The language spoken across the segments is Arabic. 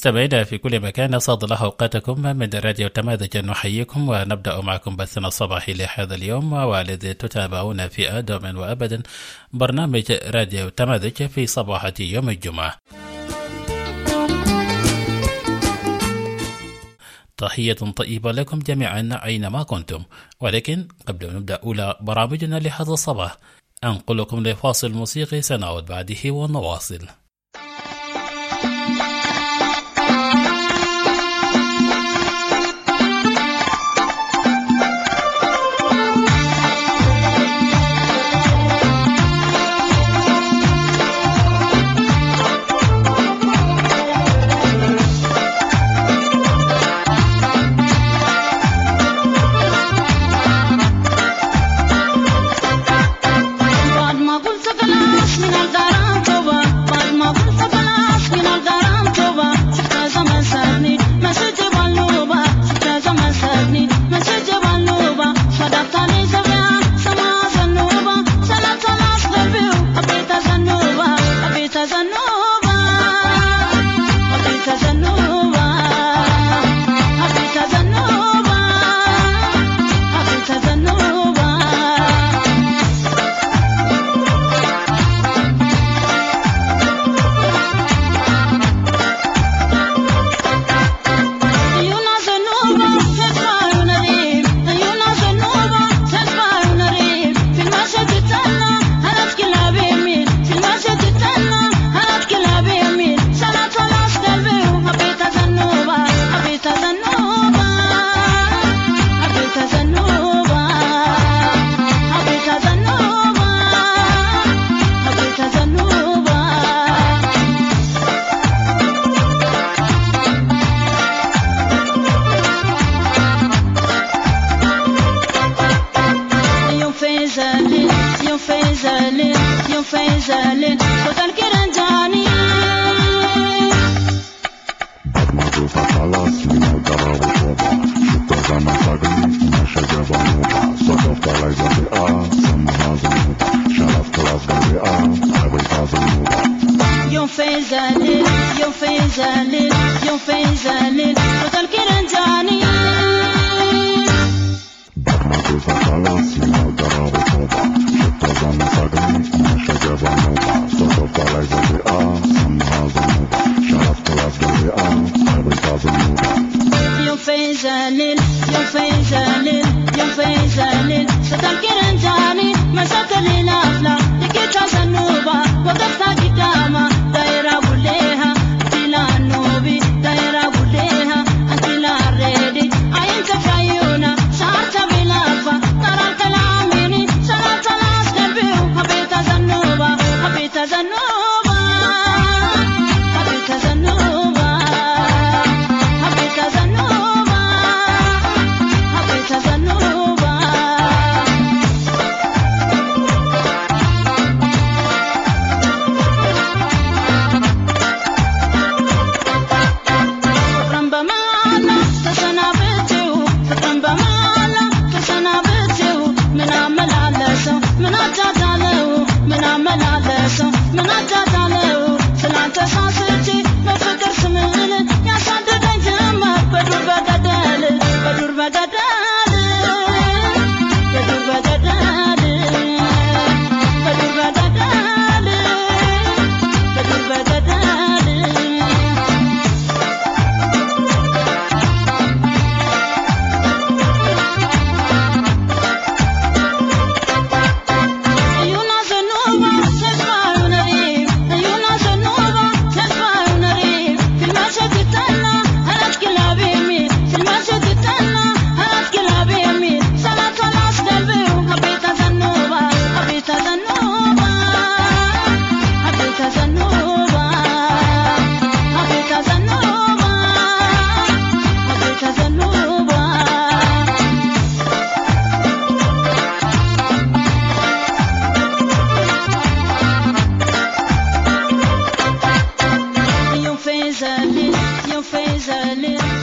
مستمعينا في كل مكان أسعد الله أوقاتكم من راديو تماذج. نحييكم ونبدأ معكم بثنا الصباحي لهذا اليوم، والذي تتابعون في آدم وأبدا برنامج راديو تماذج في صباحة يوم الجمعة. تحية طيبة لكم جميعا أينما كنتم، ولكن قبل أن نبدأ أولى برامجنا لهذا الصباح أنقلكم لفاصل موسيقي سنعود بعده ونواصل.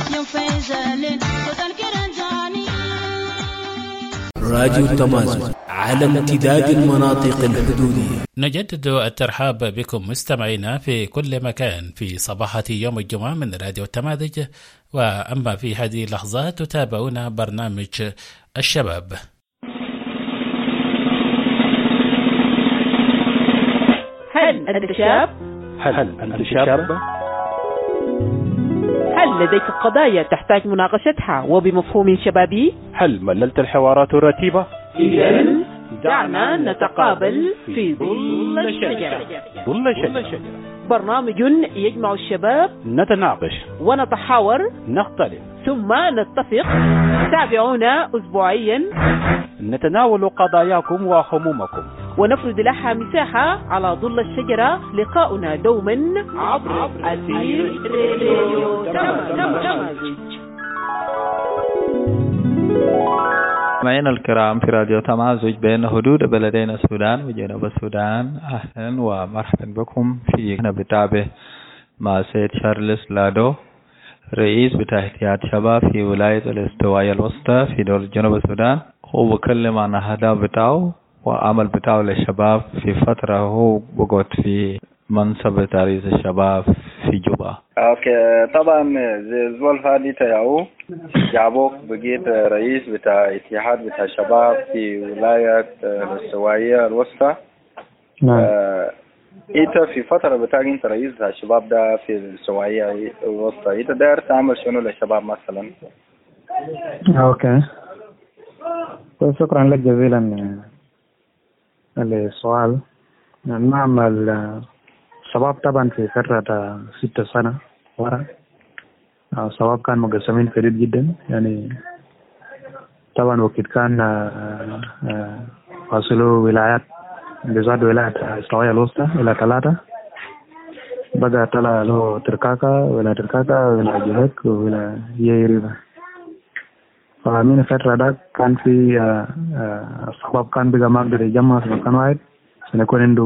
راديو تماذج على امتداد المناطق الحدودية. نجدد الترحاب بكم مستمعينا في كل مكان في صباحة يوم الجمعة من راديو التماذج. وأما في هذه اللحظات تتابعون برنامج الشباب. هل أنت شاب؟ هل أنت شاب؟ هل لديك قضايا تحتاج مناقشتها وبمفهوم شبابي؟ هل مللت الحوارات الرتيبة؟ إذن دعنا نتقابل في ظل الشجرة. ظل الشجرة برنامج يجمع الشباب، نتناقش ونتحاور، نختلف، ثم نتفق. تابعونا أسبوعيا، نتناول قضاياكم وهمومكم ونفرد لها مساحة على ظل الشجرة. لقاؤنا دوما عبر أثير راديو تماذج. مستمعينا الكرام في راديو تمازج بين حدود بلدين السودان وجنوب السودان، أهلا ومرحبا بكم في بتابع مع سيد شارلس لادو، رئيس بتاع احتياط شباب في ولاية الاستوائية الوسطى في دولة جنوب السودان. هو بكلم عن أهداف بتاعه وعمل بتاعه للشباب في فترة هو بقعد في منصب رئيس الشباب في جوبا. اوكي، طبعا زي زول هادي تياو جابوك بقيت رئيس بتاع اتحاد بتاع الشباب في ولاية الاستوائية الوسطى. نعم. انت في فترة بتاعك انت رئيس بتاع الشباب ده في الاستوائية الوسطى، انت داير تعمل شنو للشباب مثلا؟ اوكي، شكرا لك جزيلا للسؤال. نعمل الشباب طبعا في فترة 6 سنة ورا الشباب كان مقسمين فريد جدا، يعني طبعا وقت كان فاصلوا ولايات بزاد ولاية الاستوائية الوسطى إلى 3، بقى طلع له تركاكا ولا تركاكا ولا جهك ولا ييريبا. فمن الفترة ده كان في الشباب كان بقى ما قدر يجمع في مكان واحد عشان يكون عنده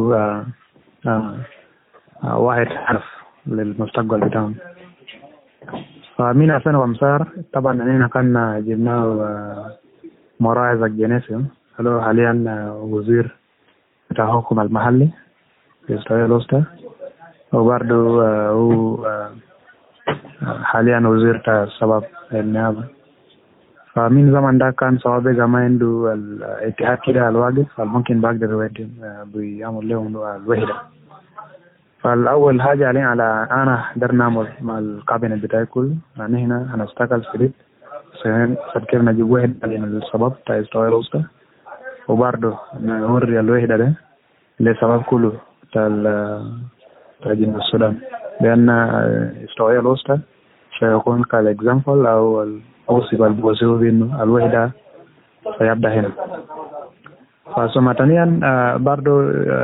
واحد هدف للمستقبل بتاعهم. فمن 2015 طبعا أننا كنا جبناه مراعي الجنسيوم، هو حاليا وزير بتاع الحكومة المحلي في الاستوائية الوسطى، وبرضه هو حاليا وزير بتاع الشباب النيابة. فمن زمان ده كان صوابي ما عنده الاتحاد كده الواقف ممكن بقدر يودي بيعمل لهم الوحدة. فالأول حاجة علينا على أنا قدر نعمل مع الكابينة بتاعي كله، يعني هنا هنشتغل في كيف نجيب وحدة للشباب بتاع الاستوائية الوسطى، وبرضه نوري الوحدة ده للشباب كله بتاع جنوب السودان، لأن الاستوائية الوسطى سيكون كالإكزامبل أو الأوصفة البوزيو بأنه الوحدة سيبدأ هنا. ثم ثانيا برضو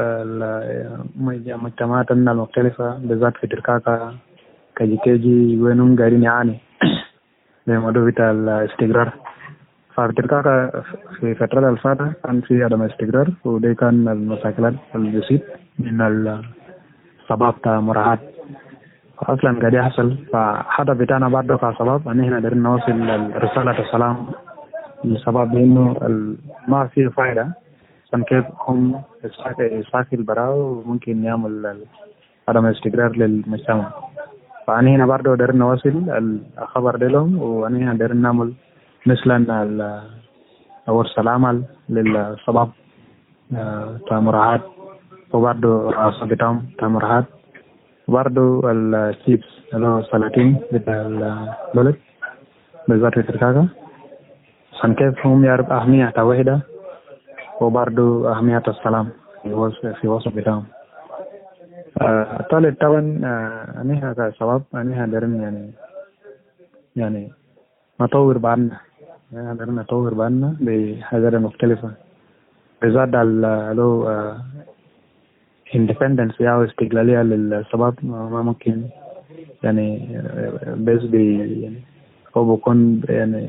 المجتمعات المختلفة بالذات في تركاكا كيجي وينهم قاعدين يعاني من موضوع بتاع الاستقرار. ففي تركاكا في فترة الفاتحة كان في عدم استقرار، ودي كان المشاكلات اللي بتصير من الشباب بتاع مراعاة أصلا قاعد يحصل. فهدف بتاعنا برضو كشباب أن احنا قدرنا نوصل رسالة السلام للشباب بأنه ما في فائدة عشان كيف هم يساكل براو وممكن يعمل عدم استقرار للمجتمع. فأنا هنا برضو قدرنا نوصل الخبر ده لهم، وأنا هنا قدرنا نعمل مثلا أول سلام للشباب بتاع مراعاة، وبرضو رئاسة بتاعهم بتاع مراعاة، وبرضو الشيبس اللي هو السلاطين بتاع البلد بالذات في تركاكا عشان كيف هم يعرف أهمية الوحدة وبرضو أهمية السلام في وسط بتاعهم. الثالث طبعا أنا كشباب أنا قدرنا يعني نطور بعضنا، قدرنا نطور بعضنا بحاجات مختلفة بالذات له independence أو استقلالية للشباب. ما ممكن يعني بس يعني هو بيكون يعني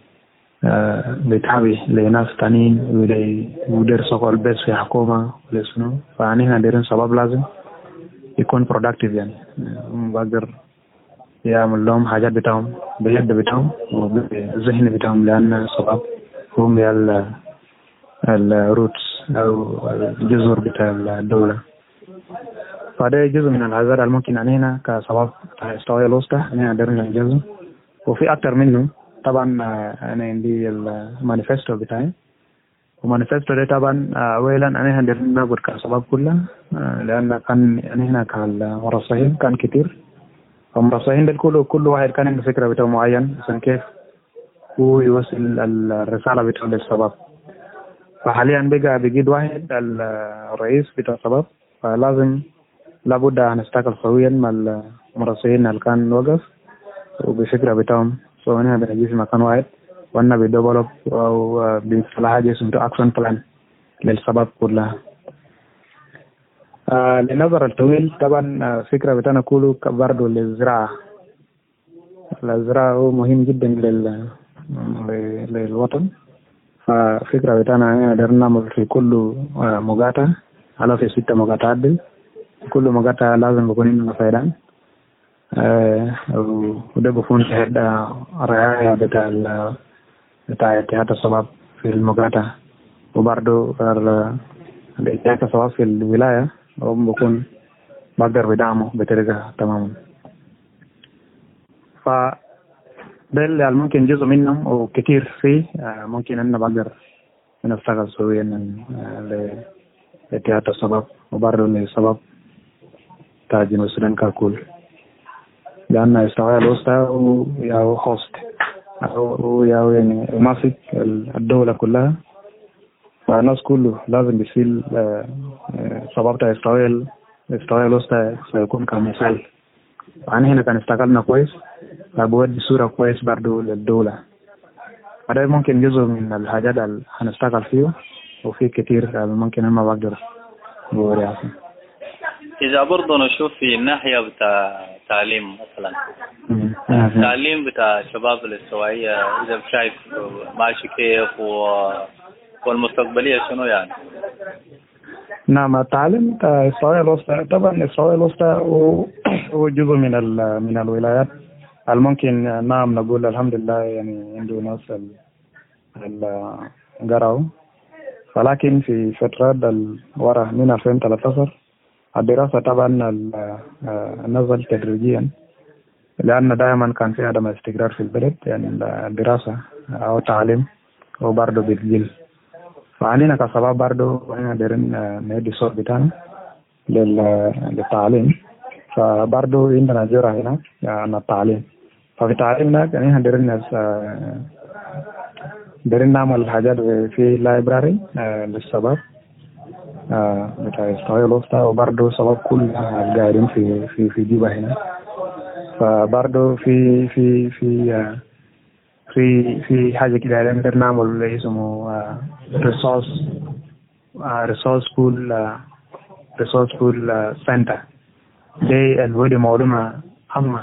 بيتعبي لناس تانيين ويقدر يشتغل بس في حكومة ولا شنو. فأنا هنا شباب لازم يكون productive، يعني بقدر يعمل لهم حاجات بتاعهم باليد بتاعهم وبالذهن بتاعهم، لأن الشباب هم الروتس أو الجذور بتاع الدولة. فده جزء من الهزار الممكن علينا كسبب استواء الوسطى أنا قدرنا ننجزه، وفي أكتر منه. طبعا أنا عندي المانيفستو بتاعي، ومانيفستو ده طبعا أولا أنا قدرنا نقول كسبب كله، لأن كان هنا كالمرشحين كان كتير، فالمرشحين ده كل واحد كان عنده فكرة بتاعه معين عشان كيف هو يوصل الرسالة بتاعه للشباب. فحاليا بقيت واحد الرئيس بتاع الشباب، فلازم لابد أن نشتغل سويا مع المرشحين اللي كان وقف وبفكرة بتاعهم، أنا بنجي في مكان واحد وأنا بديفلوب أو بيطلع حاجة اسمه أكشن بلان للشباب كلها. للنظر الطويل طبعا فكرة بتاعنا كله برضه للزراعة. الزراعة هو مهم جدا للوطن. ففكرة بتاعنا قدرنا نعمل في كل مقاطعة على في 6 مقاطعات دي، كل مقاطعة لازم يكون لنا فايدان، وده بيكون تحت الرعاية بتاع اتحاد الشباب في المقاطعة، وبرضه اتحاد الشباب في الولاية هم بيكون بقدر بدعمه بطريقة تماما. ده اللي ممكن جزء منهم وكتير فيه ممكن أن بقدر نشتغل سويا لاتحاد الشباب وبرضه للشباب بتاع جنوب السودان ككل، لأن استواء الوسطى هو هوست أو يعني ماسك الدولة كلها، فالناس كله لازم يشيل شباب بتاع استواء الوسطى سيكون كمثال. يعني هنا كان اشتغلنا كويس، بودي صورة كويس برضو للدولة. فده ممكن جزء من الحاجات اللي هنشتغل فيه، وفي كتير ممكن أنا ما بقدر بوري. إذا برضو نشوف في الناحية بتاع تعليم مثلا، التعليم بتاع الشباب الاستوائية إذا شايف ماشي كيف والمستقبلية شنو يعني؟ نعم، التعليم بتاع إسرائيل الوسطى طبعا إسرائيل الوسطى هو جزء من الولايات الممكن نعم نقول الحمد لله يعني عنده ناس القرأوا، ولكن في فترات الورا من 2013 الدراسة طبعا نزل تدريجيا، لأن دائما كان في عدم استقرار في البلد، يعني الدراسة أو التعليم وبرضه بتقل. فعلينا كشباب برضه احنا دايرين ندي صوت بتاعنا للتعليم، فبرضه عندنا جرعة هنا عن التعليم. ففي التعليم ده يعني احنا دايرين نعمل حاجات في لايبراري للشباب بتاع استواء الوسطى، وبرضه شباب كل قاعدين في جيبة هنا. فبرضه في حاجة كده نقدر نعمل اسمه resource pool center. دي الودي معلومة عامة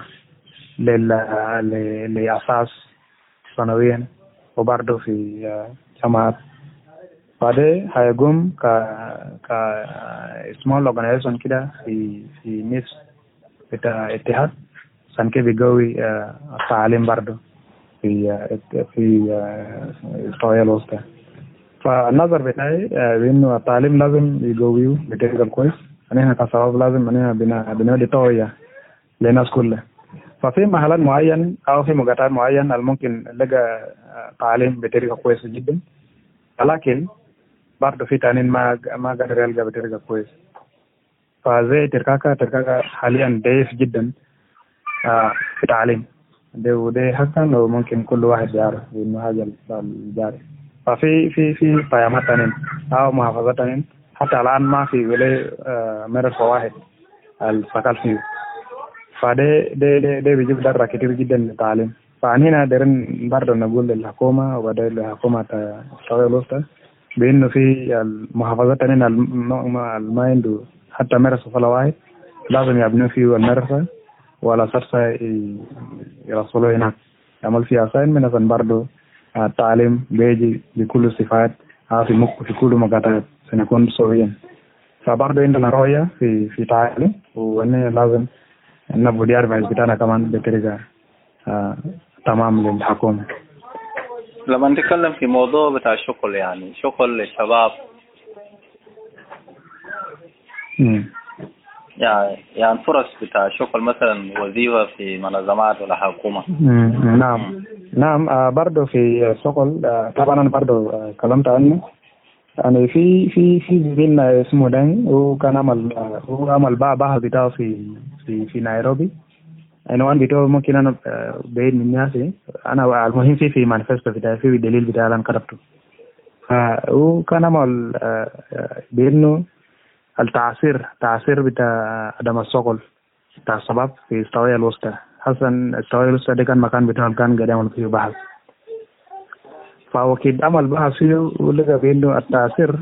لأساس سنويا وبرضه في جامعات. فده هيقوم ك small organization كده في نفس بتاع اتحاد عشان كده بيقوي التعليم برضه في استواء الوسطى. فالنظر بتاعي بانه التعليم لازم يقويه بطريقه كويس، احنا كشباب لازم بنودي توعيه للناس كلها. ففي محلات معين او في مقاطعات معينه ممكن نلقى تعليم بطريقه كويسه جدا، ولكن برضه في تانيين ما قادر يلقى بطريقه كويسه. فزي تركاكا حاليا ضعيف جدا في التعليم ده حقا، وممكن كل واحد يعرف انه هذا الجاري. ففي في قيامات تانيين او محافظات تانيين حتى الان ما في ولا مدرسه واحد السكال فيه. فده بيجيب ضرر كتير جدا للتعليم. فهنا دايرين برضه نقول للحكومه وبعدين لحكومه استواء الوسطى بانه في المحافظات تانيين ما عنده حتى مدرسه ولا واحد لازم يبنوا فيه المدرسه ولا صرصة يرسلوا هناك يعمل فيها ساين من أصلا برضو التعليم بيجي بكل الصفات في كل مقاطعات سنكون سويا. فبرضو عندنا رؤية في تعليم، وأنه لازم نبدأ أربع بتاعنا كمان بطريقة تمام للحكومة. لما نتكلم في موضوع بتاع الشغل، يعني شغل للشباب، يعني فرص بتاع شغل مثلا وظيفة في منظمات ولا حكومة. نعم برضه في الشغل. طبعا أنا برضه كلمت عنه. يعني في زميل اسمه داني، وكان عمل بحث بتاعه في نيروبي. عنوان بتاعه ممكن أنا بعيد من ناسي. أنا المهم في مانيفستو بتاعي، في الدليل بتاعي اللي أنا كتبته. وكان عمل بأنه التعسير بتاع عدم الشغل بتاع الشباب في السوايا الوسطى. حسن السوايا الوسطى ده كان مكان بتاعه كان قاعد يعمل فيه بحث. فهو كده عمل بحث فيه ولقى بأنه التعسير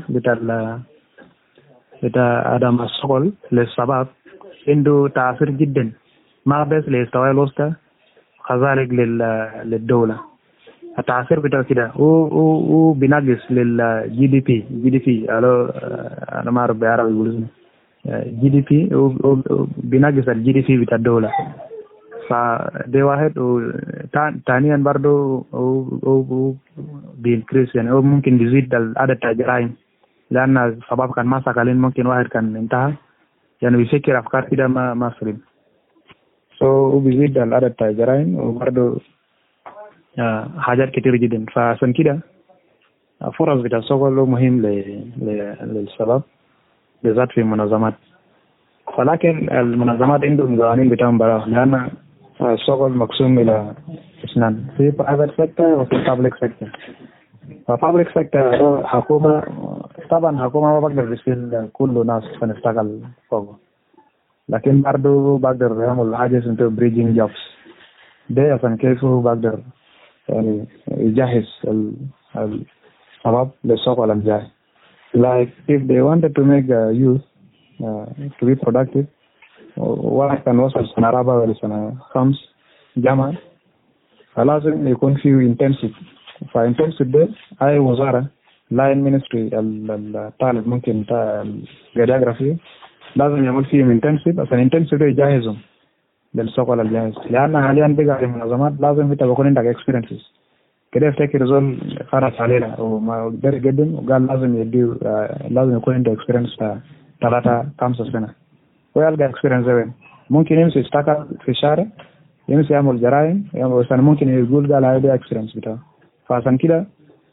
بتاع عدم الشغل للشباب عنده تأثير جدا، ما بس للسوايا الوسطى، كذلك للدولة. التأثير بتاعه كده هو بينقص للجي دي بي. أنا ما أعرف بعربي يقولون جي دي بي، بينقص الجي دي بي بتاع الدولة. فده واحد. ثانيا برضه بينكريس، يعني هو ممكن يزيد عدد الجرائم، لأن الشباب كان ما ساكلين، ممكن واحد كان انتهى يعني بيفكر أفكار كده ما سليم. هو بيزيد عدد الجرائم، وبرضه حاجات كتير جدا. فعشان كده فرص بتاع الشغل مهم للشباب بالذات في المنظمات. ولكن المنظمات عندهم قوانين بتاعهم براء، لأن الشغل مقسوم إلى اثنين، في private sector وفي public sector. فpublic sector حكومة، طبعا حكومة ما بقدر بيشيل كل ناس فنشتغل فوق، لكن برضه بقدر يعمل حاجة اسمها bridging jobs. ده عشان كيف هو بقدر يعني يجهز الشباب للشغل الجاي. Like if they wanted to make youth to be productive، واحد كان وصل سنة رابعة ولا سنة 5 جامعة، فلازم يكون فيه intensive. فintensive ده أي وزارة لاين ministry الطالب ممكن الجغرافيا لازم يعمل فيهم intensive، عشان intensive ده يجهزهم للشغل الجاهز. لأن حاليا بقى في المنظمات لازم انت بيكون عندك experiences كده. افتكر زول خرج علينا وما قدر يقدم وقال لازم يكون عنده experience 3-5 سنة، ويلقى experience وين؟ ممكن يمشي يشتغل في الشارع، يمشي يعمل جرائم، ممكن يقول قال هذا experience بتاعه. فعشان كده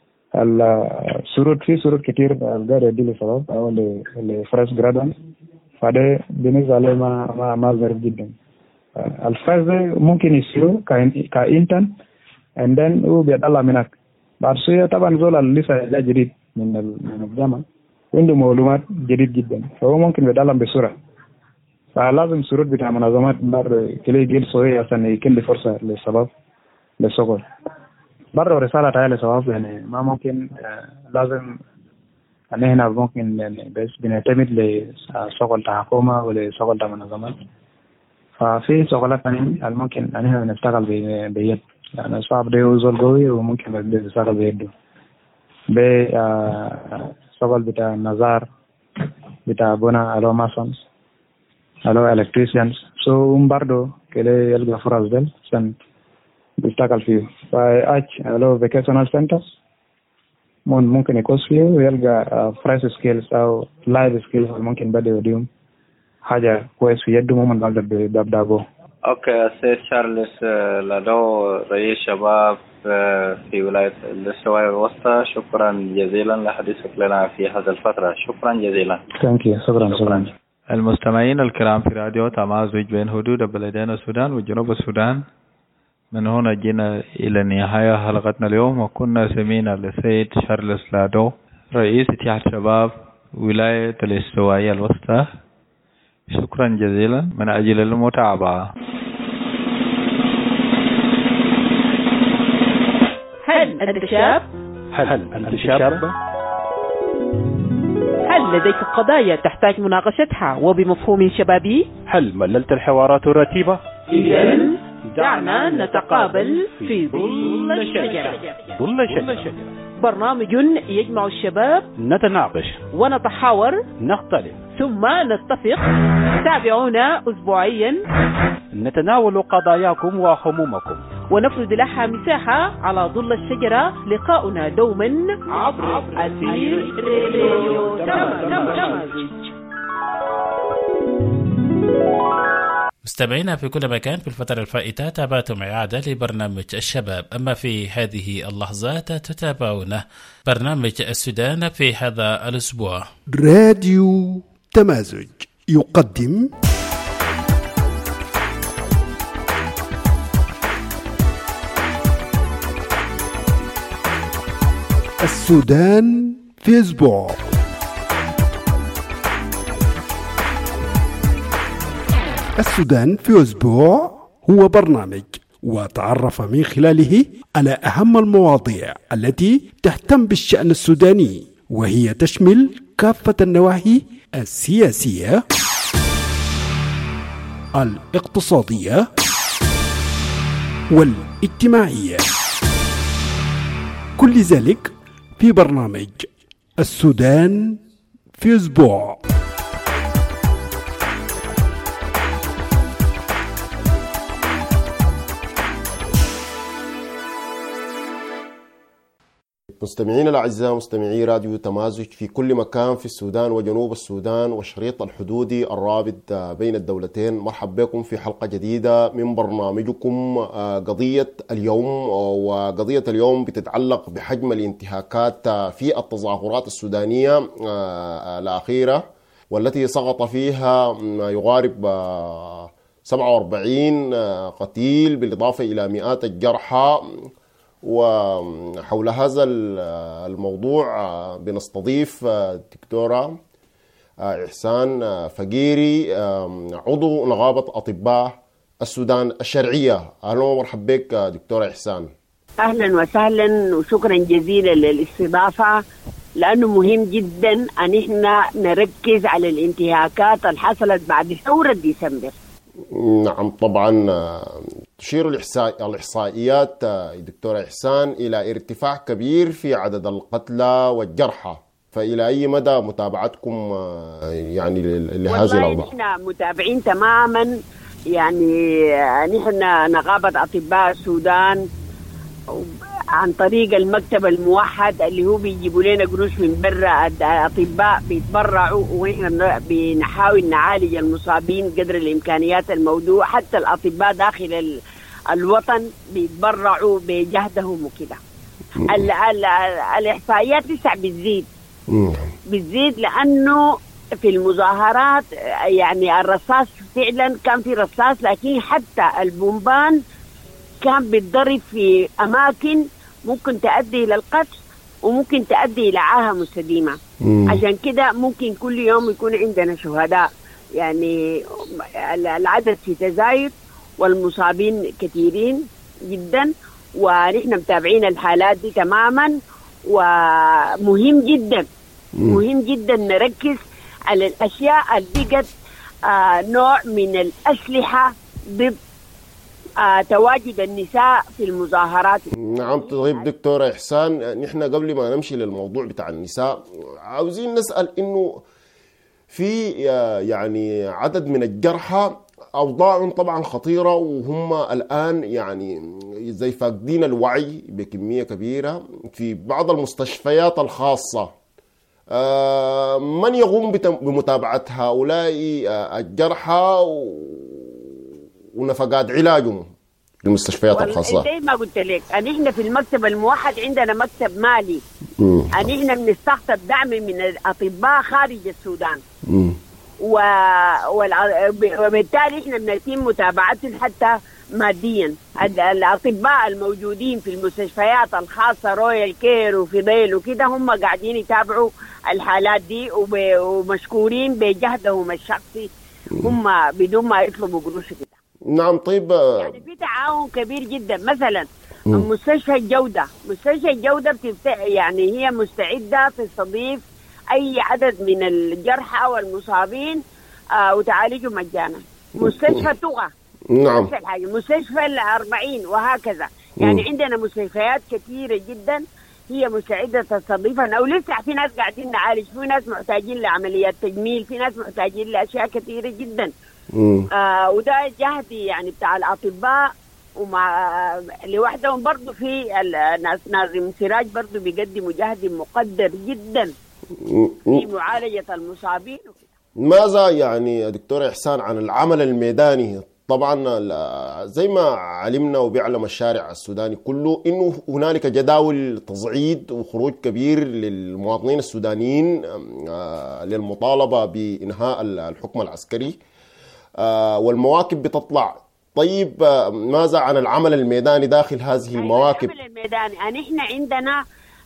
في شروط كتير قاعد يدي للشباب او لفريش graduates، فده بالنسبة له ما ظريف جدا. الفرز ممكن يصير كإنترن and then هو بيطلع منك بعد شوية. طبعا زول لسه جاي جديد من الجامعة عنده معلومات جديد جدا، فهو ممكن بيتعلم بسرعة. فلازم الشروط بتاع منظمات كله يجيل صغير عشان يكون فرصة للشباب للشغل. برضه رسالة تعالى للشباب، يعني ما ممكن لازم ان احنا ممكن بس بنعتمد لشغل تاع حكومة ولشغل تاع منظمات. ففي شغلات ثانية ممكن ان احنا نشتغل بيد، يعني الشعب ده زول قوي وممكن يشتغل بيده. شغل بتاع النظار، بتاع بنا، الو ماسونز، الو الكتريسيانز، برضه كده يلقى فرص دل عشان بيشتغل فيه. الو فيكيشنال سنترز ممكن يكوس فيه ويلقى فريش سكيلز او لايف سكيلز ممكن بدأ يديهم حاجة كويس في يده ممكن بقدر بيبدأ به. اوكي سيد شارلس لدو رئيس شباب في ولاية السوايا الوسطى، شكرا جزيلا لحديثك لنا في هذه الفترة. شكرا جزيلا. شكرا. المستمعين الكرام في راديو تمازج بين حدود البلدين السودان وجنوب السودان، من هنا جينا إلى نهاية حلقتنا اليوم، وكنا سمينا للسيد شارلس لادو رئيس اتحاد شباب ولاية الاستوائية الوسطى. شكرا جزيلا من أجل المتابعة. هل أنت شاب؟ هل لديك قضايا تحتاج مناقشتها وبمفهوم شبابي؟ هل مللت الحوارات الرتيبة؟ إذن دعنا نتقابل في ظل الشجرة. برنامج يجمع الشباب، نتناقش ونتحاور، نختلف، ثم نتفق. تابعونا أسبوعيا، نتناول قضاياكم وهمومكم، ونفرد لها مساحة على ظل الشجرة. لقاؤنا دوما عبر أثير راديو تمازج. مستمعينا في كل مكان، في الفترة الفائتة تابعتم إعادة لبرنامج الشباب، أما في هذه اللحظات تتابعون برنامج السودان في هذا الأسبوع. راديو تمازج يقدم السودان في أسبوع. السودان في أسبوع هو برنامج وتعرف من خلاله على أهم المواضيع التي تهتم بالشأن السوداني، وهي تشمل كافة النواحي السياسية، الاقتصادية والاجتماعية، كل ذلك في برنامج السودان في أسبوع. مستمعين الأعزاء، مستمعي راديو تمازج في كل مكان في السودان وجنوب السودان والشريط الحدودي الرابط بين الدولتين، مرحبا بكم في حلقة جديدة من برنامجكم قضية اليوم. وقضية اليوم بتتعلق بحجم الانتهاكات في التظاهرات السودانية الأخيرة، والتي سقط فيها ما يقارب 47 قتيل بالإضافة إلى مئات الجرحى. وحول هذا الموضوع بنستضيف الدكتورة إحسان فقيري، عضو نقابة أطباء السودان الشرعية. أهلا ومرحبا بك دكتورة إحسان. أهلا وسهلا وشكرا جزيلا للاستضافة، لأنه مهم جدا أن احنا نركز على الانتهاكات اللي حصلت بعد ثورة ديسمبر. نعم طبعا تشير الإحصائيات دكتورة إحسان إلى ارتفاع كبير في عدد القتلى والجرحى، فإلى أي مدى متابعتكم يعني لهذه الأوضاع؟ نحن متابعين تماما، يعني نحن نقابة أطباء السودان عن طريق المكتب الموحد اللي هو بيجيبوا لنا قروش من برا، الأطباء بيتبرعوا ونحن بنحاول نعالج المصابين قدر الإمكانيات الموضوع. حتى الأطباء داخل الوطن بيتبرعوا بجهدهم وكده. الإحصائيات لسه بتزيد لأنه في المظاهرات يعني الرصاص فعلا كان في رصاص، لكن حتى البومبان كان بيتضرب في أماكن ممكن تؤدي إلى القتل وممكن تؤدي إلى عاهة مستديمة. عشان كده ممكن كل يوم يكون عندنا شهداء، يعني العدد في تزايد والمصابين كثيرين جدا، ونحن متابعين الحالات دي تماما. ومهم جدا نركز على الأشياء اللي بقت نوع من الأسلحة ضد تواجد النساء في المظاهرات. نعم. طيب دكتورة إحسان، نحن قبل ما نمشي للموضوع بتاع النساء عاوزين نسأل إنه في يعني عدد من الجرحى أوضاعهم طبعا خطيرة، وهم الآن يعني زي فاقدين الوعي بكمية كبيرة في بعض المستشفيات الخاصة. من يقوم بمتابعة هؤلاء الجرحى ونفقات علاجهم في المستشفيات الخاصة؟ زي ما قلت لك، احنا في المكتب الموحد عندنا مكتب مالي، احنا بنستقطب دعم من الأطباء خارج السودان، وبالتالي احنا بنتم متابعتهم حتى ماديا. الأطباء الموجودين في المستشفيات الخاصة رويال كير وفضيل وكده هم قاعدين يتابعوا الحالات دي ومشكورين بجهدهم الشخصي، هم بدون ما يطلبوا قروش كده. نعم. طيب يعني في تعاون كبير جدا. مثلا مستشفى الجودة يعني هي مستعدة تستضيف أي عدد من الجرحى والمصابين وتعالجهم مجانا. مستشفى طغى نعم نفس الحاجة، مستشفى 40 وهكذا. يعني عندنا مستشفيات كثيرة جدا هي مستعدة تستضيفنا، أو لسه في ناس قاعدين نعالج، في ناس محتاجين لعمليات تجميل، في ناس محتاجين لأشياء كثيرة جدا. وده جهدي يعني بتاع الأطباء ومع لوحدهم برضو في ناس ناظم سراج برضو بيقدموا جهد مقدر جدا في معالجة المصابين وكده. ماذا يعني يا دكتور إحسان عن العمل الميداني؟ طبعا زي ما علمنا وبيعلم الشارع السوداني كله إنه هنالك جداول تصعيد وخروج كبير للمواطنين السودانيين للمطالبة بإنهاء الحكم العسكري والمواكب بتطلع. طيب ماذا عن العمل الميداني داخل هذه المواكب؟ العمل الميداني نحن عندنا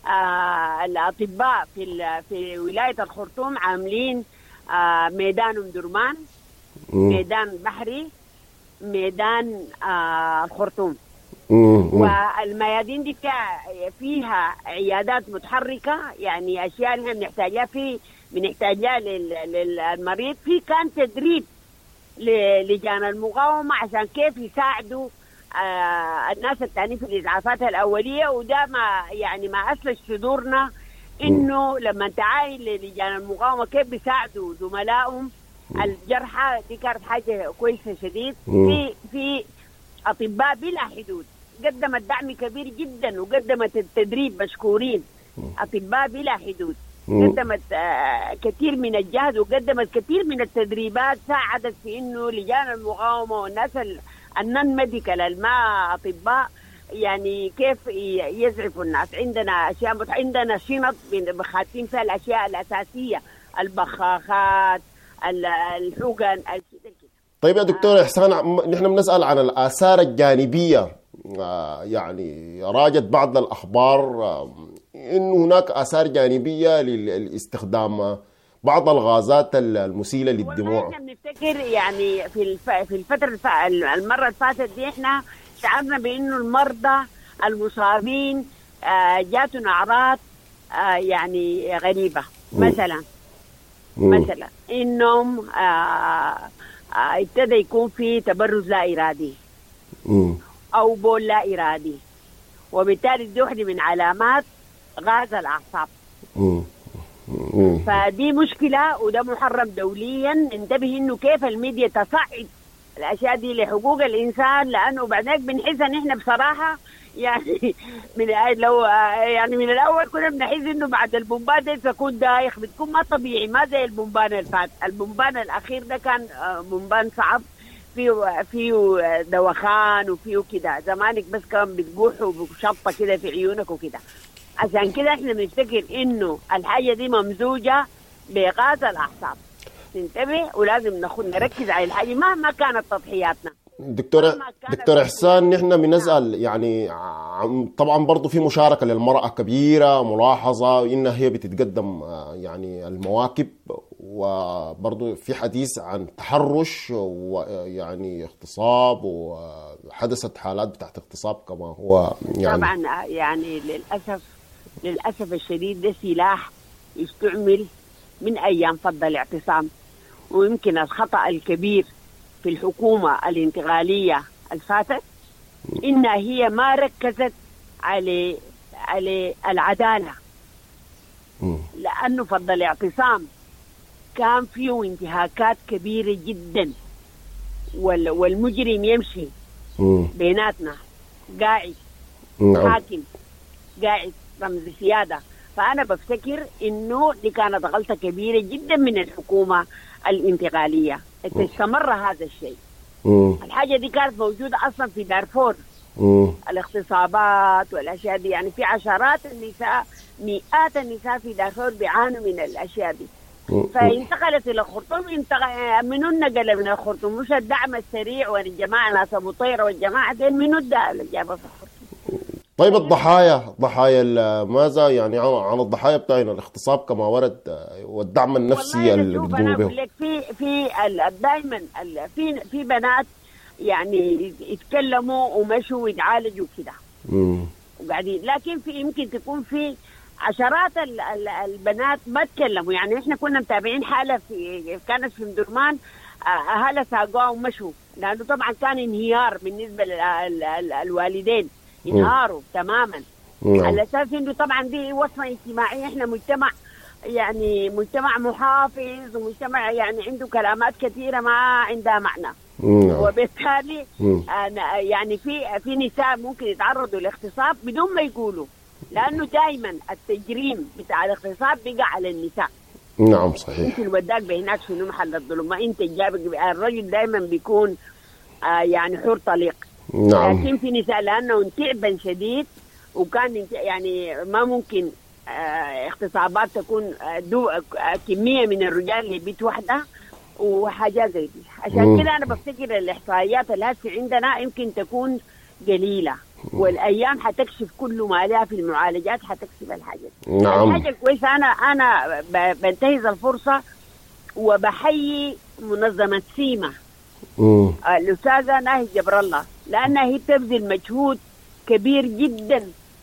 الأطباء في ولاية الخرطوم عاملين ميدان أم درمان، ميدان بحري، ميدان الخرطوم. والميادين دي فيها عيادات متحركة، يعني أشياء نحن بنحتاجها بنحتاجها للمريض. في كان تدريب للجان المقاومة عشان كيف يساعدوا الناس التانيين في الإسعافات الأولية. وده ما أسلج صدورنا إنه لما تعاين للجان المقاومة كيف بيساعدوا زملائهم الجرحى. دي كانت حاجة كويسة شديد. في أطباء بلا حدود قدمت دعم كبير جدا وقدمت التدريب، مشكورين. أطباء بلا حدود قدمت كثير من الجهد وقدمت كثير من التدريبات ساعدت في إنه لجان المقاومة والناس النون ميديكال الماء أطباء يعني كيف يزعفوا الناس. عندنا أشياء عندنا شنط بخاتين فيها الأشياء الأساسية، البخاخات، الحقن، كده. طيب يا دكتور إحسان، نحن بنسأل عن الآثار الجانبية. يعني راجت بعض الأخبار إنه هناك آثار جانبية للاستخدام بعض الغازات المسيلة للدموع. احنا بنفتكر يعني في الفترة المرة اللي فاتت دي احنا شعرنا بإنه المرضى المصابين جاتنا أعراض يعني غريبة. مثلا إنهم ابتدى يكون في تبرز لا إرادي أو بول لا إرادي، وبالتالي دي واحدة من علامات غاز الأعصاب. فدي مشكلة وده محرم دوليا. ننتبه إنه كيف الميديا تصعد الأشياء دي لحقوق الإنسان، لأنه بعدين بنحس إن إحنا بصراحة يعني من الأول كنا بنحس إنه بعد البومبان ده تكون دايخ، بتكون ما طبيعي، ما زي البومبان الفات. البومبان الأخير ده كان بومبان صعب، فيه دوخان وفيه كده. زمانك بس كان بتبوح وبشطة كده في عيونك وكده. عشان كده احنا بنفتكر انه الحاجة دي ممزوجة بغاز الأعصاب. ننتبه ولازم نركز على الحاجة مهما كانت تضحياتنا. دكتور إحسان، نحن بنسأل يعني طبعا برضو في مشاركة للمرأة كبيرة، ملاحظة إنها هي بتتقدم يعني المواكب، وبرضو في حديث عن تحرش ويعني اغتصاب، وحدثت حالات بتاعت اغتصاب كما هو يعني. طبعا يعني للأسف الشديد ده سلاح يستعمل من أيام فض الاعتصام. ويمكن الخطأ الكبير في الحكومة الانتقالية الفاتت إنها هي ما ركزت على العدالة، لأنه فض الاعتصام كان فيه انتهاكات كبيرة جدا، والمجرم يمشي بيناتنا قاعد حاكم قاعد رمز سيادة. فأنا بفتكر إنه دي كانت غلطة كبيرة جدا من الحكومة الانتقالية تستمر هذا الشيء. الحاجة دي كانت موجودة أصلا في دارفور، الاغتصابات والأشياء دي. يعني في عشرات النساء، مئات النساء في دارفور بيعانوا من الأشياء دي. فانتقلت إلى الخرطوم. منو نقل من الخرطوم؟ مش الدعم السريع والجماعة ناس أبو طيرة والجماعة دي، منو اللي جابها في الخرطوم؟ طيب الضحايا ماذا يعني عن الضحايا بتاعنا الاغتصاب كما ورد والدعم النفسي اللي بتقوموا به؟ في دائما في بنات يعني يتكلموا ومشوا ويتعالجوا كده وقاعدين، لكن في يمكن تكون في عشرات البنات ما تكلموا. يعني احنا كنا متابعين حالة كانت في مدرمان، اهلها ساقوها ومشوا، لانه طبعا كان انهيار بالنسبة للوالدين، انهاروا تماما على اساس انه طبعا دي وصمة اجتماعية. احنا مجتمع يعني مجتمع محافظ، ومجتمع يعني عنده كلامات كثيرة ما عندها معنى. وبالتالي أنا يعني في نساء ممكن يتعرضوا لاغتصاب بدون ما يقولوا، لأنه دائما التجريم بتاع الاغتصاب بيقع على النساء. نعم صحيح. انت الوداك بهناك شنو محل الظلم، ما انت جابك الرجل دائما بيكون يعني حر طليق. نعم. لكن في نساء لأنه تعبا شديد وكان يعني ما ممكن اغتصابات تكون كمية من الرجال لبيت واحدة وحاجات زي دي. عشان كده أنا بفتكر الإحصائيات اللي هسه عندنا يمكن تكون قليلة، والأيام حتكشف كل ما لها في المعالجات، حتكشف الحاجات. نعم. الحاجة كويسة، أنا بنتهز الفرصة وبحيي منظمة سيما الأستاذة ناهي جبر الله، لأنها هي تبذل مجهود كبير جدا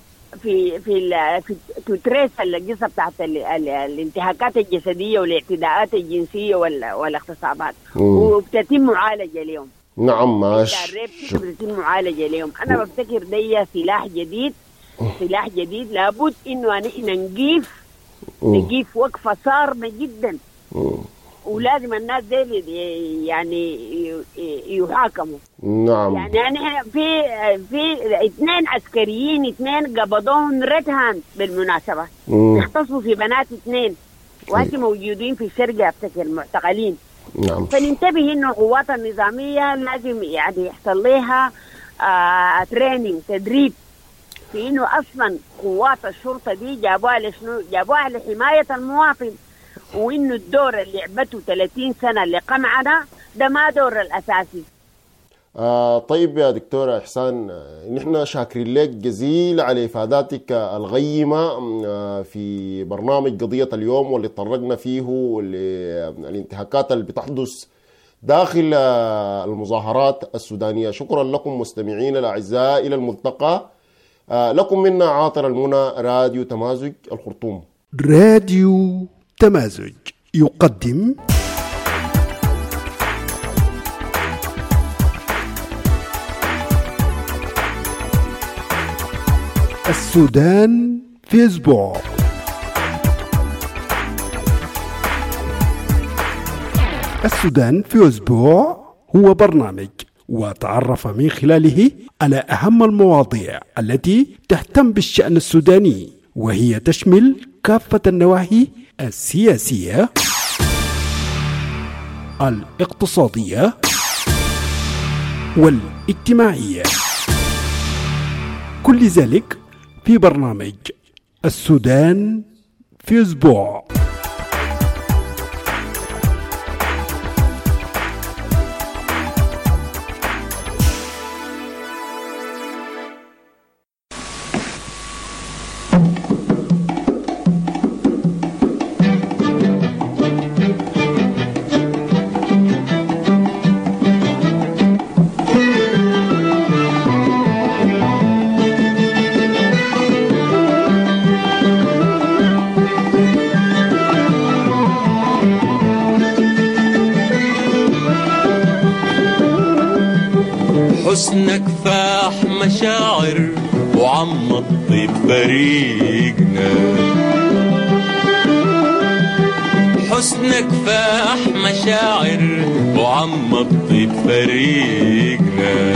في تتريس القصة بتاعت الانتهاكات الجسدية والاعتداءات الجنسية والاغتصابات، وبتتم معالجة اليوم. نعم ماشي. بتتم معالجة اليوم. أنا بفتكر ده سلاح جديد، سلاح جديد لابد إنه نحن نقيف وقفة صارمة جدا، ولازم الناس دي يعني يحاكموا. نعم. يعني احنا في 2 عسكريين 2 قبضوهم ريد هاند بالمناسبة، يختصوا في بنات 2 وهسه موجودين في الشرقة افتكر معتقلين. نعم. فننتبه انه القوات النظامية لازم يعني يحصل لها تريننج، تدريب في انه اصلا قوات الشرطة دي جابوها لشنو؟ جابوها لحماية المواطن، وإنه الدور اللي لعبته 30 سنة اللي قمعنا ده ما دور الأساسي. طيب يا دكتورة إحسان، نحن شاكرين لك جزيل على إفاداتك الغيمة في برنامج قضية اليوم، واللي طرقنا فيه الانتهاكات اللي بتحدث داخل المظاهرات السودانية. شكرا لكم مستمعين الأعزاء، إلى الملتقى. لكم منا عاطر المنى، راديو تمازج الخرطوم. راديو تمازج يقدم السودان في أسبوع. السودان في أسبوع هو برنامج وتعرف من خلاله على أهم المواضيع التي تهتم بالشأن السوداني، وهي تشمل كافة النواحي السياسية، الاقتصادية والاجتماعية، كل ذلك في برنامج السودان في أسبوع. حسنك فاح مشاعر وعم الطيب بريقنا، حسنك فاح مشاعر وعم الطيب بريقنا،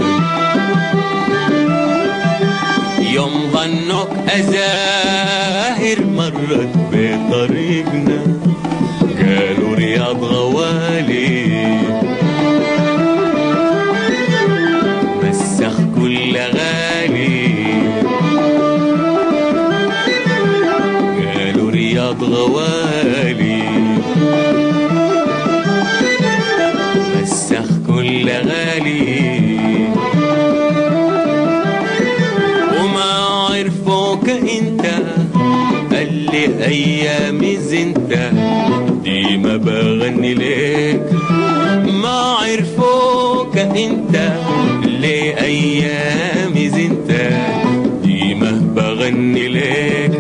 يوم ظنك أزاهر مرت بطريقنا، قالوا رياض غوالي كل غالي، قالوا رياض غوالي مسخ كل غالي، وما عرفوك انت اللي ايامي زنت ديما بغني ليك، ما عرفوك انت اللي ايامي زنت ديما بغني ليك.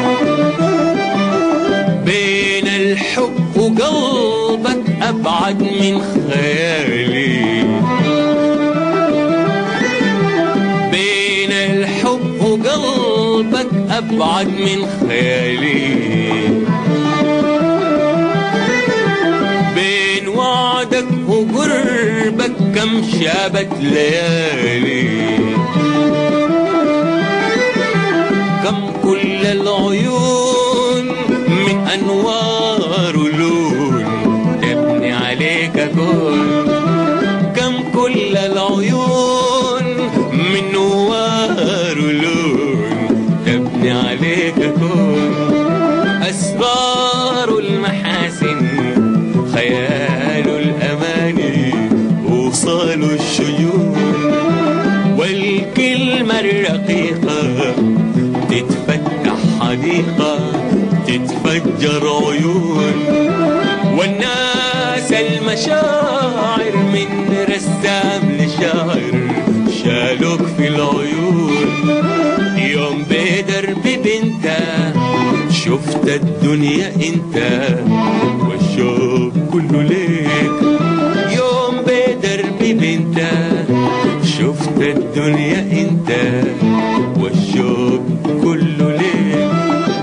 بين الحب وقلبك ابعد من خيالي بين الحب وقلبك أبعد من خيالي بين وعدك وقربك كم شابت ليالي كم كل العيون من أنوار ولون تبني عليك كون كم كل العيون من نوار ولون تبني عليك كون أسرار المحاسن خيال الأماني وصال الشجون والكلمة الرقيقة تتفتح حديقة تتفجر عيون والناس المشاعر من رسام لشاعر شالوك في العيون يوم بدرب بنتا شفت الدنيا انت والشوق كله ليك يوم بدرب بنتا شفت الدنيا انت والشوق كله ليك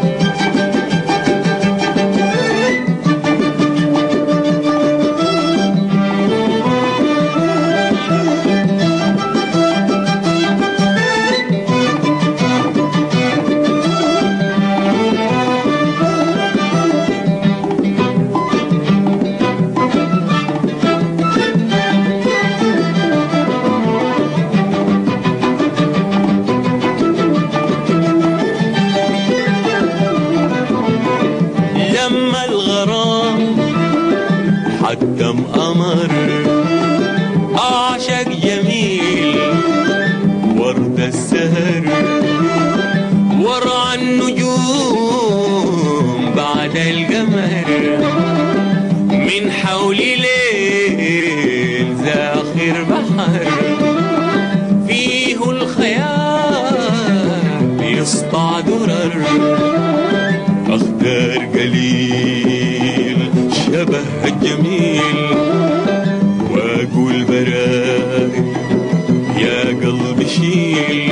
حتم قمر أعشق جميل ورد السهر ورع النجوم بعد القمر من حولي ليل زاخر بحر فيه الخيال يسطع درر أخضر قليل شبه الجميل واقول براك يا قلبي شيل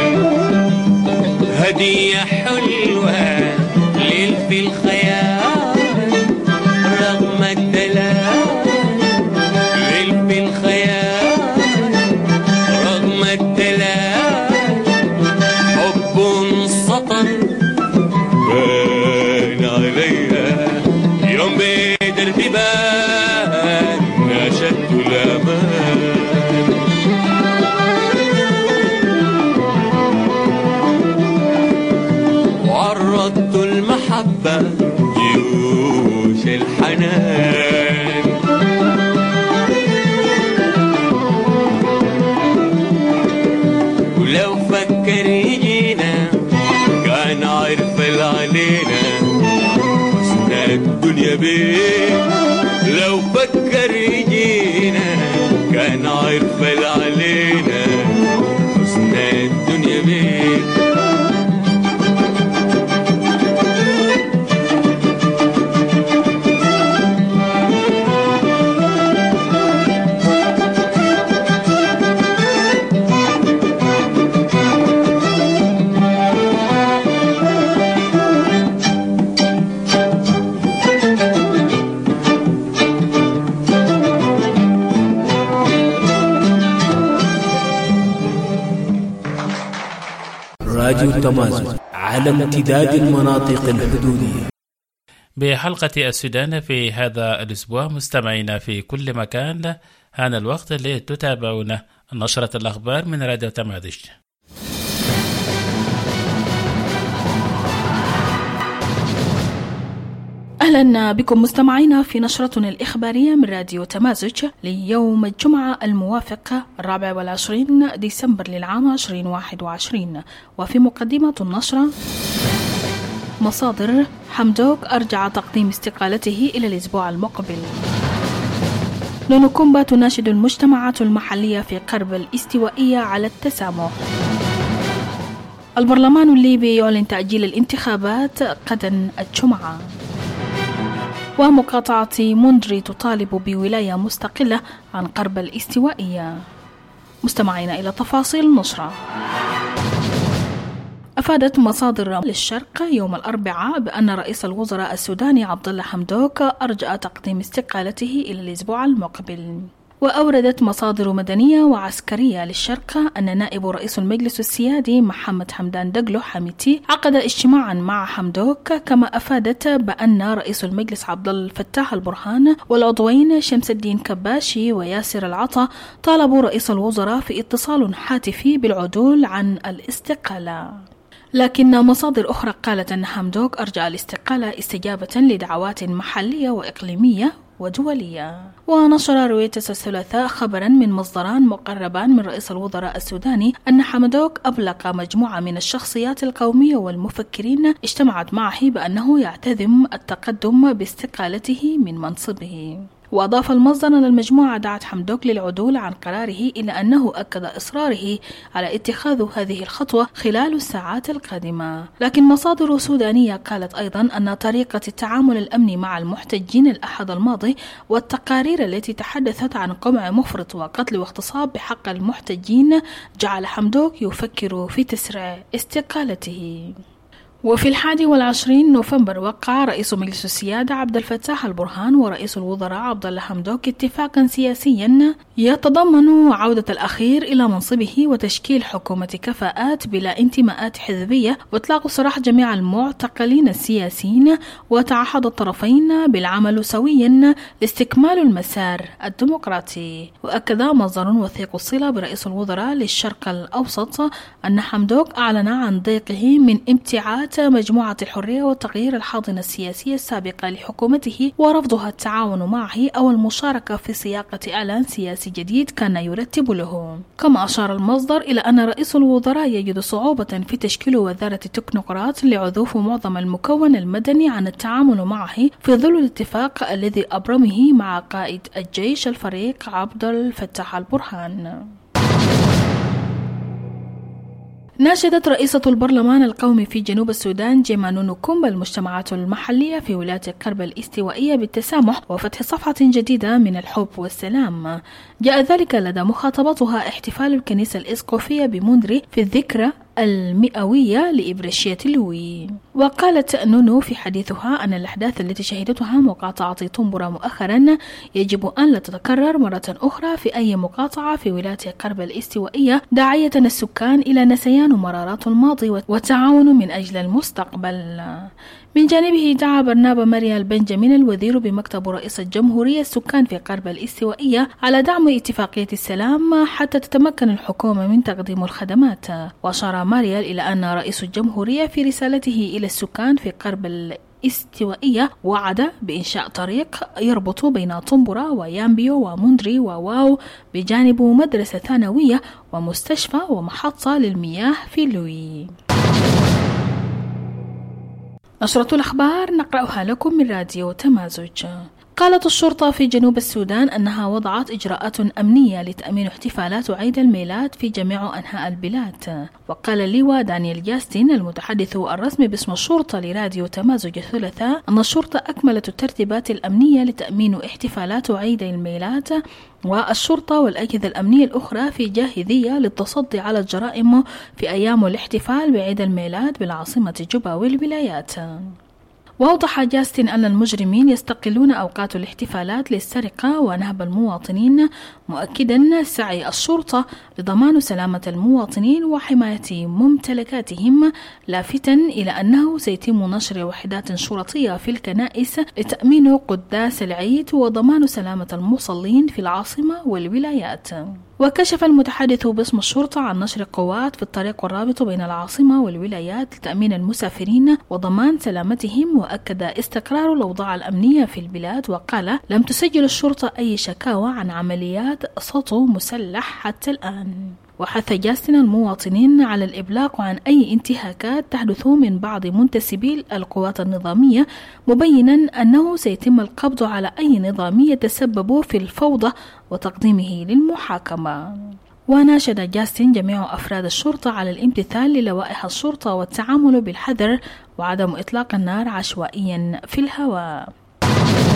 هدية حلوة ليل في الخيال رغم الدلال ليل في الخيال رغم الدلال حب سطر بان عليها يوم بدر ببان نشدت الأمان وعرضت المحبة جيوش الحنان ولو فكر يجينا كان عارف علينا الدنيا بيه لو فكر يجينا كان عارف علينا حسن الدنيا بيه راديو تمازن على امتداد المناطق الحدودية. بحلقة السودان في هذا الأسبوع مستمعينا في كل مكان، هان الوقت لتتابعون نشرة الأخبار من راديو تمازن. أهلا بكم مستمعينا في نشرتنا الإخبارية من راديو تمازج ليوم الجمعة الموافق 24 ديسمبر للعام 2021. وفي مقدمة النشرة: مصادر حمدوك أرجع تقديم استقالته إلى الأسبوع المقبل. نونوكومبا تناشد المجتمعات المحلية في قرب الاستوائية على التسامح. البرلمان الليبي يعلن تأجيل الانتخابات غدا الجمعة. ومقاطعة موندري تطالب بولاية مستقلة عن قرب الاستوائية. مستمعين إلى تفاصيل نشرة. أفادت مصادر للشرق يوم الأربعاء بأن رئيس الوزراء السوداني عبد الله حمدوك أرجأ تقديم استقالته إلى الأسبوع المقبل. وأوردت مصادر مدنية وعسكرية للشرق أن نائب رئيس المجلس السيادي محمد حمدان دقلو حميتي عقد اجتماعا مع حمدوك، كما أفادت بأن رئيس المجلس عبد الفتاح البرهان والعضوين شمس الدين كباشي وياسر العطا طالبوا رئيس الوزراء في اتصال هاتفي بالعدول عن الاستقالة. لكن مصادر أخرى قالت أن حمدوك أرجع الاستقالة استجابة لدعوات محلية وإقليمية ودولية. ونشر رويترز الثلاثاء خبرا من مصدران مقربان من رئيس الوزراء السوداني أن حمدوك أبلغ مجموعة من الشخصيات القومية والمفكرين اجتمعت معه بأنه يعتزم التقدم باستقالته من منصبه. وأضاف المصدر أن المجموعة دعت حمدوك للعدول عن قراره، إلا أنه أكد إصراره على اتخاذ هذه الخطوة خلال الساعات القادمة. لكن مصادر سودانية قالت أيضا أن طريقة التعامل الأمني مع المحتجين الأحد الماضي والتقارير التي تحدثت عن قمع مفرط وقتل واغتصاب بحق المحتجين جعل حمدوك يفكر في تسريع استقالته. وفي 21 نوفمبر وقع رئيس مجلس السيادة عبد الفتاح البرهان ورئيس الوزراء عبد الله حمدوك اتفاقا سياسيا يتضمن عودة الأخير إلى منصبه وتشكيل حكومة كفاءات بلا انتماءات حزبية وإطلاق سراح جميع المعتقلين السياسيين، وتعهد الطرفين بالعمل سويا لاستكمال المسار الديمقراطي. وأكد مصدر وثيق الصلة برئيس الوزراء للشرق الأوسط أن حمدوك أعلن عن ضيقه من ابتعاد مجموعة الحرية والتغيير الحاضنة السياسية السابقة لحكومته ورفضها التعاون معه أو المشاركة في صياغة إعلان سياسي جديد كان يرتب له. كما أشار المصدر إلى أن رئيس الوزراء يجد صعوبة في تشكيل وزارة التكنوقراط لعزوف معظم المكون المدني عن التعامل معه في ظل الاتفاق الذي أبرمه مع قائد الجيش الفريق عبد الفتاح البرهان. ناشدت رئيسة البرلمان القومي في جنوب السودان جيما نونو كومبا المجتمعات المحلية في ولاية قرب الاستوائية بالتسامح وفتح صفحة جديدة من الحب والسلام. جاء ذلك لدى مخاطبتها احتفال الكنيسة الإسقفية بموندري في الذكرى المئوية لإبرشية لوي. وقالت نونو في حديثها أن الأحداث التي شهدتها مقاطعة طنبرة مؤخرا يجب أن لا تتكرر مرة أخرى في أي مقاطعة في ولاية قرب الاستوائية، داعية السكان إلى نسيان مرارات الماضي والتعاون من أجل المستقبل. من جانبه دعا برنابا ماريال بنجامين الوزير بمكتب رئيس الجمهورية السكان في قرب الاستوائية على دعم اتفاقية السلام حتى تتمكن الحكومة من تقديم الخدمات. وأشار ماريال إلى أن رئيس الجمهورية في رسالته إلى السكان في قرب الاستوائية وعد بإنشاء طريق يربط بين طنبرة ويامبيو وموندري وواو بجانب مدرسة ثانوية ومستشفى ومحطة للمياه في لوي. نشرة الأخبار نقرأها لكم من راديو تمازج. قالت الشرطة في جنوب السودان أنها وضعت إجراءات أمنية لتأمين احتفالات عيد الميلاد في جميع أنحاء البلاد. وقال اللواء دانيال جاستين المتحدث الرسمي باسم الشرطة لراديو تمازج الثلاثاء أن الشرطة أكملت الترتيبات الأمنية لتأمين احتفالات عيد الميلاد، والشرطة والأجهزة الأمنية الأخرى في جاهزية للتصدي على الجرائم في أيام الاحتفال بعيد الميلاد بالعاصمة جوبا والولايات. وأوضح جاستن أن المجرمين يستقلون أوقات الاحتفالات للسرقة ونهب المواطنين، مؤكدا سعي الشرطة لضمان سلامة المواطنين وحماية ممتلكاتهم، لافتا إلى أنه سيتم نشر وحدات شرطية في الكنائس لتأمين قداس العيد وضمان سلامة المصلين في العاصمة والولايات. وكشف المتحدث باسم الشرطة عن نشر قوات في الطريق الرابط بين العاصمة والولايات لتأمين المسافرين وضمان سلامتهم، وأكد استقرار الأوضاع الأمنية في البلاد، وقال لم تسجل الشرطة أي شكاوى عن عمليات سطو مسلح حتى الآن. وحث جاستن المواطنين على الإبلاغ عن أي انتهاكات تحدث من بعض منتسبي القوات النظامية، مبينا أنه سيتم القبض على أي نظامي يتسبب في الفوضى وتقديمه للمحاكمة. وناشد جاستن جميع أفراد الشرطة على الامتثال للوائح الشرطة والتعامل بالحذر وعدم إطلاق النار عشوائيا في الهواء.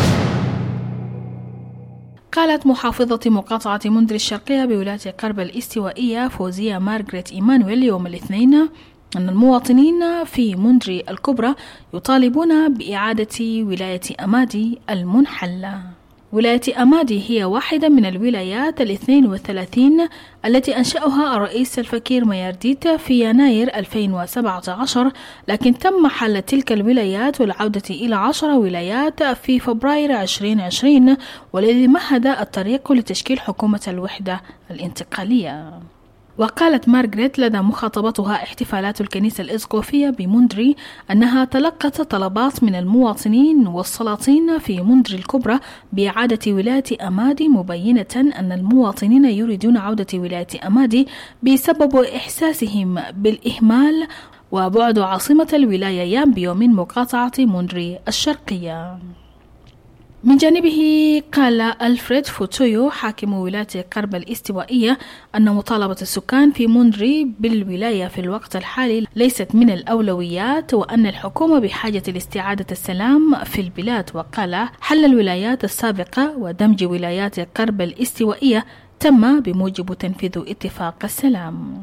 قالت محافظة مقاطعة مندري الشرقية بولاية قرب الاستوائية فوزية مارغريت إيمانويل يوم الاثنين أن المواطنين في مندري الكبرى يطالبون بإعادة ولاية أمادي المنحلة. ولاية أمادي هي واحدة من الولايات 32 التي أنشأها الرئيس الفكير ميارديت في يناير 2017، لكن تم حل تلك الولايات والعودة إلى 10 ولايات في فبراير 2020، والذي مهد الطريق لتشكيل حكومة الوحدة الانتقالية. وقالت مارغريت لدى مخاطبتها احتفالات الكنيسة الإسقوفية بمندري أنها تلقت طلبات من المواطنين والسلاطين في مندري الكبرى بإعادة ولاية أمادي، مبينة أن المواطنين يريدون عودة ولاية أمادي بسبب إحساسهم بالإهمال وبعد عاصمة الولاية يامبيو من مقاطعة مندري الشرقية. من جانبه قال ألفريد فوتويو حاكم ولاية قرب الاستوائية أن مطالبة السكان في مندري بالولاية في الوقت الحالي ليست من الأولويات، وأن الحكومة بحاجة لاستعادة السلام في البلاد. وقال حل الولايات السابقة ودمج ولايات قرب الاستوائية تم بموجب تنفيذ اتفاق السلام.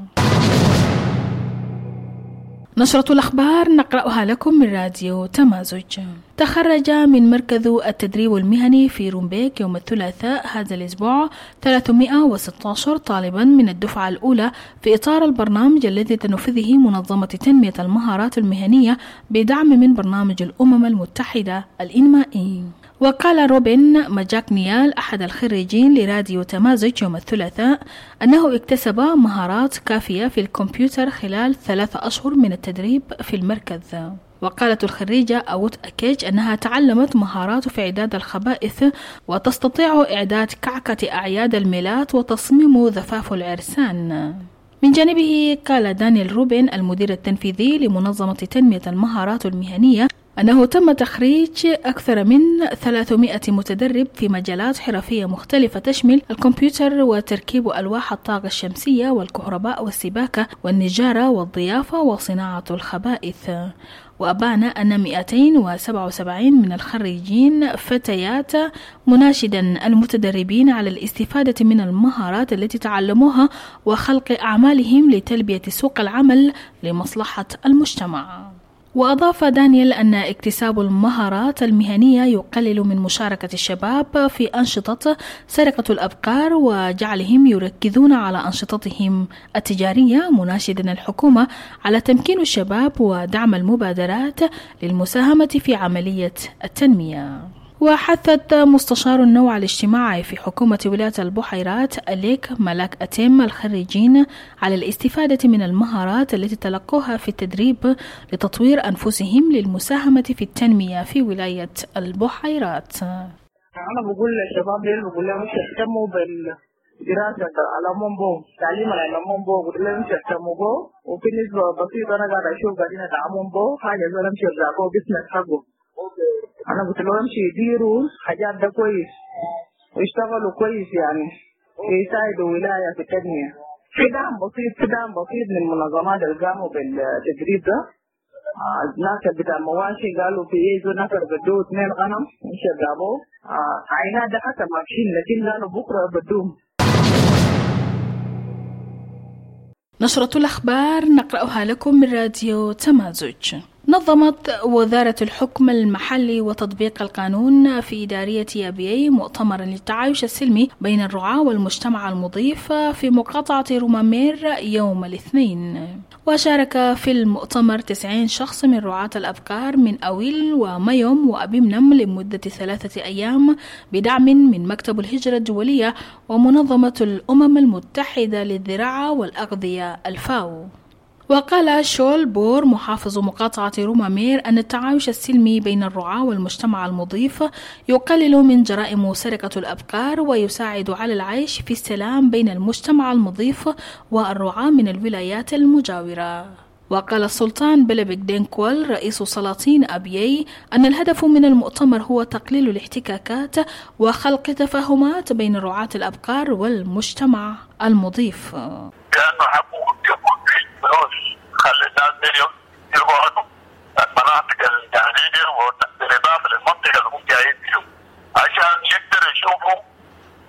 نشرة الأخبار نقرأها لكم من راديو تمازج. تخرج من مركز التدريب المهني في رومبيك يوم الثلاثاء هذا الأسبوع 316 طالبا من الدفعة الأولى في إطار البرنامج الذي تنفذه منظمة تنمية المهارات المهنية بدعم من برنامج الأمم المتحدة الإنمائي. وقال روبن ماجاكنيال أحد الخريجين لراديو تمازج يوم الثلاثاء أنه اكتسب مهارات كافية في الكمبيوتر خلال 3 أشهر من التدريب في المركز. وقالت الخريجة أوت أكيج أنها تعلمت مهارات في إعداد الخبائث وتستطيع إعداد كعكة أعياد الميلاد وتصميم زفاف العرسان. من جانبه قال دانيال روبن المدير التنفيذي لمنظمة تنمية المهارات المهنية أنه تم تخريج أكثر من 300 متدرب في مجالات حرفية مختلفة تشمل الكمبيوتر وتركيب ألواح الطاقة الشمسية والكهرباء والسباكة والنجارة والضيافة وصناعة الخبائث. وأبان أن 277 من الخريجين فتيات، مناشدا المتدربين على الاستفادة من المهارات التي تعلموها وخلق أعمالهم لتلبية سوق العمل لمصلحة المجتمع. وأضاف دانيال أن اكتساب المهارات المهنية يقلل من مشاركة الشباب في أنشطة سرقة الأبقار وجعلهم يركزون على أنشطتهم التجارية، مناشدا الحكومة على تمكين الشباب ودعم المبادرات للمساهمة في عملية التنمية. وحثت مستشار النوع الاجتماعي في حكومة ولاية البحيرات أليك ملاك أتيم الخريجين على الاستفادة من المهارات التي تلقوها في التدريب لتطوير أنفسهم للمساهمة في التنمية في ولاية البحيرات. أنا بقول للشباب بقول لهم يهتموا بالدراسة على مومبو، تعليم على مومبو، بقول لهم يهتموا به، وفي نسبة بسيطة أنا قاعد أشوف قاعدين يدعموا به حاجة زي لهم يرجعوا بزنس حقه. أنا قلت لهم يديروا حاجات ده كويس ويشتغلوا كويس، يعني يساعدوا ولاية في التنمية. في دعم بسيط من المنظمات اللي قاموا بالتدريب ده. الناس بتاع المواشي قالوا في يجوا نفر بدوا 2 غنم يشربوا عينات ده حتى ماشيين، لكن قالوا بكرة بدوهم. نشرة الأخبار نقرأها لكم من راديو تمازج. نظمت وزارة الحكم المحلي وتطبيق القانون في إدارية يابيي مؤتمرا للتعايش السلمي بين الرعاة والمجتمع المضيف في مقاطعة رومامير يوم الاثنين. وشارك في المؤتمر 90 شخص من رعاة الأبقار من أويل وميوم وأبيمنم لمدة 3 أيام بدعم من مكتب الهجرة الدولية ومنظمة الأمم المتحدة للزراعة والأغذية الفاو. وقال شول بور محافظ مقاطعة رومامير أن التعايش السلمي بين الرعاة والمجتمع المضيف يقلل من جرائم سرقة الأبقار ويساعد على العيش في السلام بين المجتمع المضيف والرعاة من الولايات المجاورة. وقال السلطان بلبك دينكوال رئيس سلاطين أبيي أن الهدف من المؤتمر هو تقليل الاحتكاكات وخلق تفاهمات بين رعاة الأبقار والمجتمع المضيف. خلي الناس يرجعوا المناطق الجديدة والإضافة للمنطقة اللي هم جايين فيهم عشان يقدروا يشوفوا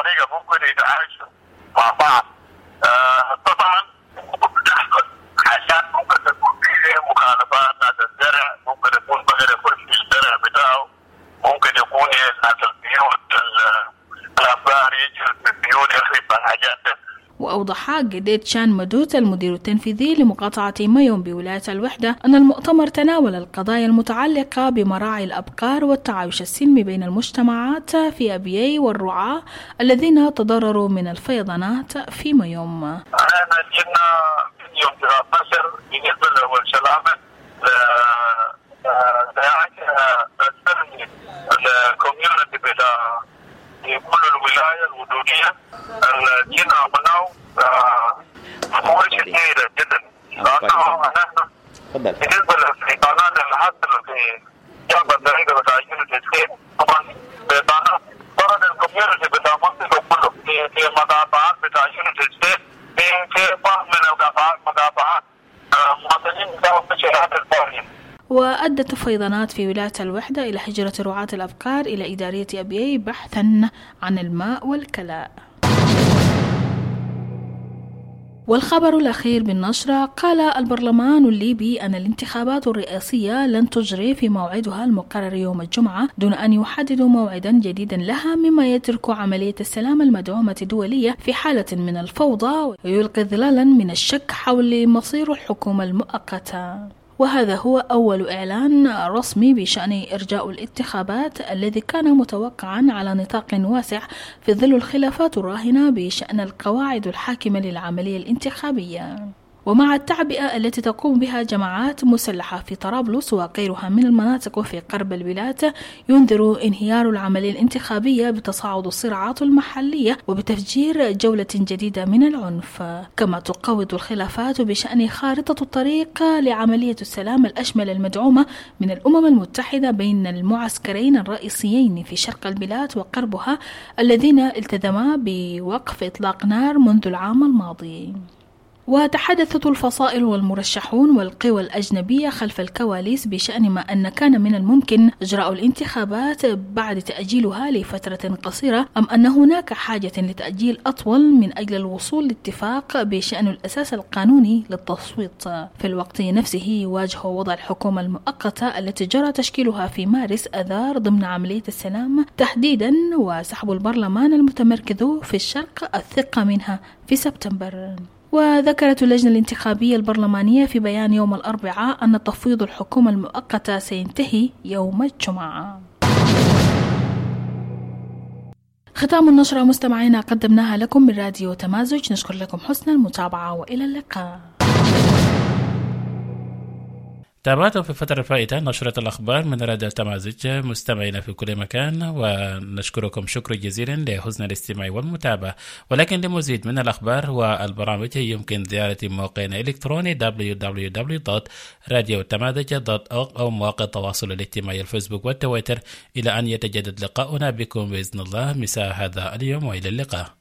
الطريقة ممكن يتعايشوا مع بعض. طبعا بتحصل حاجات ممكن تكون فيه مخالفات، ناس الزرع ممكن يكون بغير يكون في الزرع بتاعه، ممكن يكون ناس البيوت الأبار يجوا في البيوت يخرب الحاجات. وأوضح جديد شان مدوت المدير التنفيذي لمقاطعة ميوم بولاية الوحدة أن المؤتمر تناول القضايا المتعلقة بمراعي الأبقار والتعايش السلمي بين المجتمعات في أبيي والرعاة الذين تضرروا من الفيضانات في ميوم. أنا جينا يوم 13 بالنسبة للسلامة السلمي الكوميونتي بتاع كل الولاية الحدودية جينا عملناه أمور كثيرة جدا. لأنه نحن بالنسبة للفيضانات اللي حصلت في جنب الطريقة بتاع يونيتي، طبعا فيضانات فرد الكوميونتي بتاع منطقة كله في مقاطعات بتاع يونيتي في بعض من المقاطعات مواطنين بتاعوا في شهادة الفارين. وأدت الفيضانات في ولاية الوحدة إلى هجرة رعاة الأبقار إلى إدارية أبيي بحثا عن الماء والكلاء. والخبر الأخير بالنشرة، قال البرلمان الليبي أن الانتخابات الرئاسية لن تجري في موعدها المقرر يوم الجمعة دون أن يحددوا موعدا جديدا لها، مما يترك عملية السلام المدعومة دولية في حالة من الفوضى ويلقي ظلالا من الشك حول مصير الحكومة المؤقتة. وهذا هو أول إعلان رسمي بشأن إرجاء الانتخابات الذي كان متوقعا على نطاق واسع في ظل الخلافات الراهنة بشأن القواعد الحاكمة للعملية الانتخابية. ومع التعبئة التي تقوم بها جماعات مسلحة في طرابلس وغيرها من المناطق في قرب البلاد، ينذر انهيار العملية الانتخابية بتصاعد الصراعات المحلية وبتفجير جولة جديدة من العنف. كما تقوض الخلافات بشأن خارطة الطريق لعملية السلام الأشمل المدعومة من الأمم المتحدة بين المعسكرين الرئيسيين في شرق البلاد وقربها اللذين التزما بوقف إطلاق نار منذ العام الماضي. وتحدثت الفصائل والمرشحون والقوى الأجنبية خلف الكواليس بشأن ما أن كان من الممكن إجراء الانتخابات بعد تأجيلها لفترة قصيرة، أم أن هناك حاجة لتأجيل أطول من أجل الوصول لاتفاق بشأن الأساس القانوني للتصويت. في الوقت نفسه يواجه وضع الحكومة المؤقتة التي جرى تشكيلها في مارس آذار ضمن عملية السلام تحديدا، وسحب البرلمان المتمركز في الشرق الثقة منها في سبتمبر. وذكرت اللجنة الانتخابية البرلمانية في بيان يوم الأربعاء أن تفويض الحكومة المؤقتة سينتهي يوم الجمعة. ختام النشرة مستمعينا قدمناها لكم من راديو تمازج، نشكر لكم حسن المتابعة وإلى اللقاء. تابعتم في الفترة الفائتة نشرة الأخبار من راديو تمازج مستمعينا في كل مكان، ونشكركم شكرا جزيلا لحسن الاستماع والمتابعة. ولكن لمزيد من الأخبار والبرامج يمكن زيارة موقعنا الإلكتروني www.radiotamazig.org أو مواقع التواصل الاجتماعي الفيسبوك والتويتر، إلى أن يتجدد لقاؤنا بكم بإذن الله مساء هذا اليوم، وإلى اللقاء.